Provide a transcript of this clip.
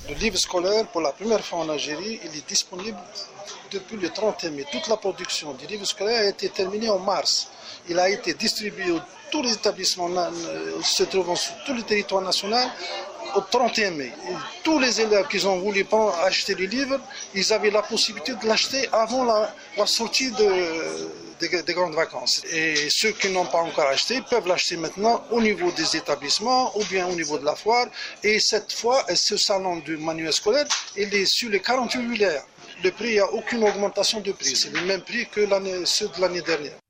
Le livre scolaire, pour la première fois en Algérie, il est disponible depuis le 31 mai. Toute la production du livre scolaire a été terminée en mars. Il a été distribué à tous les établissements se trouvant sur tout le territoire national au 31 mai. Et tous les élèves qui ont voulu acheter le livre, ils avaient la possibilité de l'acheter avant la sortie des grandes vacances. Et ceux qui n'ont pas encore acheté peuvent l'acheter maintenant au niveau des établissements ou bien au niveau de la foire. Et cette fois, ce salon du manuel scolaire, il est sur les 48 milliards. Le prix, il n'y a aucune augmentation de prix. C'est le même prix que ceux de l'année dernière.